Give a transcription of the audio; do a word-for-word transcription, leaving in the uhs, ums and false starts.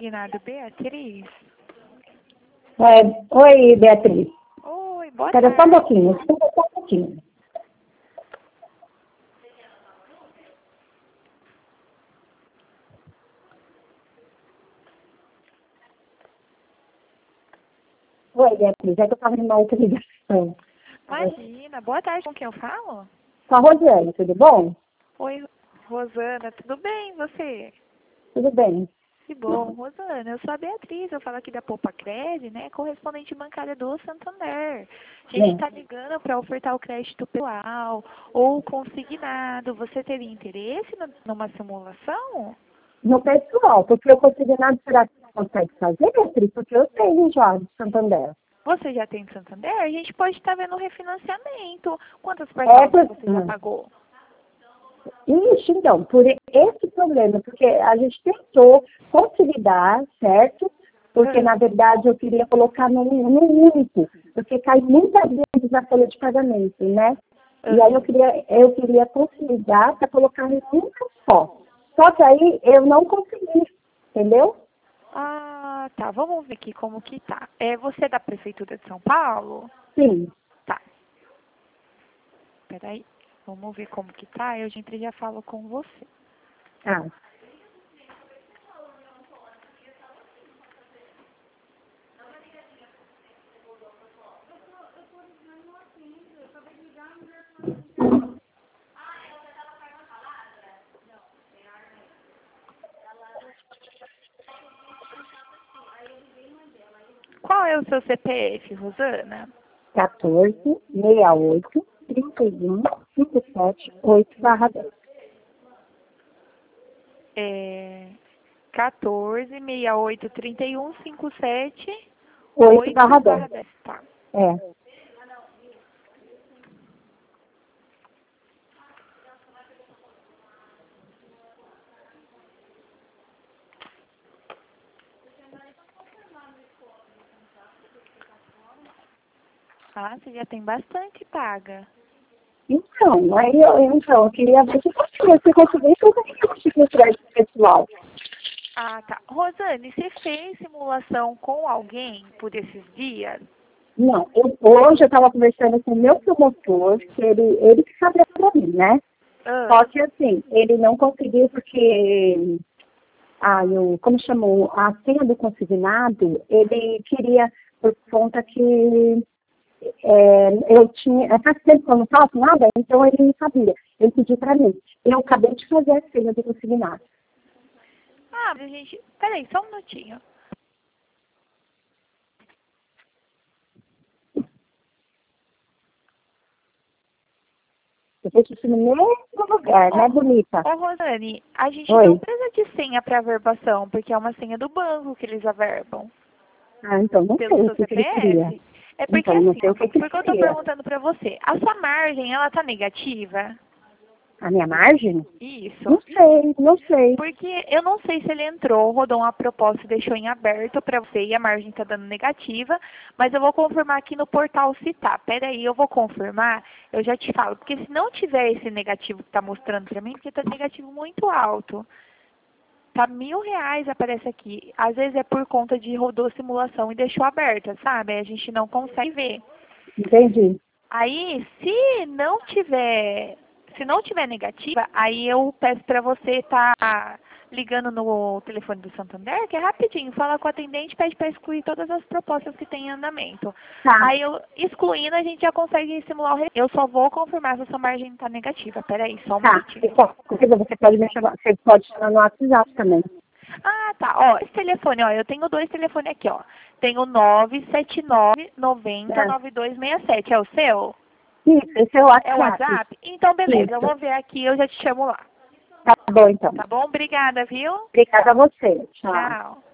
consignado, Beatriz? É, oi, Beatriz. Oi, boa Espera tarde. só um pouquinho, espera só um pouquinho. Oi, Beatriz, é que eu estava numa outra ligação. Imagina, boa tarde, com quem eu falo? Com a Rosiane, tudo bom? Oi, Rosana, tudo bem, você? Tudo bem. Que bom, Rosana, eu sou a Beatriz, eu falo aqui da Poupa Cred, né, correspondente bancária do Santander. A gente está ligando para ofertar o crédito pessoal ou consignado. Você teria interesse no- numa simulação? No pessoal, porque eu consegui nada, será que você consegue fazer, Beatriz? Porque eu tenho já de Santander. Você já tem Santander? A gente pode estar vendo o refinanciamento. Quantas É, parcelas por... você já pagou? Ixi, então, por esse problema, porque a gente tentou consolidar, certo? Porque, na verdade, eu queria colocar num, num único, porque cai muitas vezes na folha de pagamento, né? E aí eu queria, eu queria consolidar para colocar em uma só. Só que aí eu não consegui, entendeu? Ah, tá. Vamos ver aqui como que tá. É, você é da Prefeitura de São Paulo? Sim. Tá. Peraí. Vamos ver como que tá. Eu sempre já falo com você. Ah, Qual é o seu C P F, Rosana? quatorze, sessenta e oito, trinta e um, cinquenta e sete, oito barra dez. É... quatorze, sessenta e oito, trinta e um, cinquenta e sete, oito oito barra barra dez. dez. Tá. É. Ah, você já tem bastante paga. Então, aí eu, então, eu queria ver se você, se conseguir fazer o crédito pessoal. Ah, tá. Rosane, você fez simulação com alguém por esses dias? Não, eu, hoje eu estava conversando com o meu promotor, que ele, ele que sabia para mim, né? Ah, Só que assim, ele não conseguiu porque, ah, eu, como chamou, a senha do consignado, ele queria, por conta que é, eu tinha, faz tempo que eu não faço nada, então ele não sabia. Ele pediu para mim. Eu acabei de fazer a senha do consignado. ah, mas a gente... Peraí, só um minutinho. Eu fiz isso no mesmo lugar, né, bonita? Ô, Rosane, a gente Oi. não precisa de senha para averbação, porque é uma senha do banco que eles averbam. Ah, então não Pelo sei o seu que, que ele queria. C P F. É porque Então, não assim, sei o que, que ele por que eu tô queria. perguntando para você? A sua margem, ela tá negativa? A minha margem? Isso. Não sei, não sei. Porque eu não sei se ele entrou, rodou uma proposta e deixou em aberto para você e a margem está dando negativa, mas eu vou confirmar aqui no portal se tá. Pera aí, eu vou confirmar, eu já te falo. Porque se não tiver esse negativo que está mostrando para mim, porque está negativo muito alto. Tá mil reais, aparece aqui. Às vezes é por conta de rodou simulação e deixou aberta, sabe? Aí a gente não consegue ver. Entendi. Aí, se não tiver, se não tiver negativa, aí eu peço para você estar ligando no telefone do Santander, que é rapidinho, fala com o atendente, pede para excluir todas as propostas que tem em andamento. Tá, Aí eu, excluindo, a gente já consegue simular o re... Eu só vou confirmar se a sua margem está negativa. Peraí, só um tá. minutinho. Você pode me chamar, você pode chamar no WhatsApp também. Ah, tá. Ó, esse telefone, ó, eu tenho dois telefones aqui, ó. Tenho nove sete nove, nove zero, É. nove dois seis sete. É o seu? Isso, esse é o É o WhatsApp. WhatsApp? Então, beleza. Eu Isso. vou ver aqui e eu já te chamo lá. Tá bom, então. Tá bom? Obrigada, viu? Obrigada a você. Tchau. Tchau.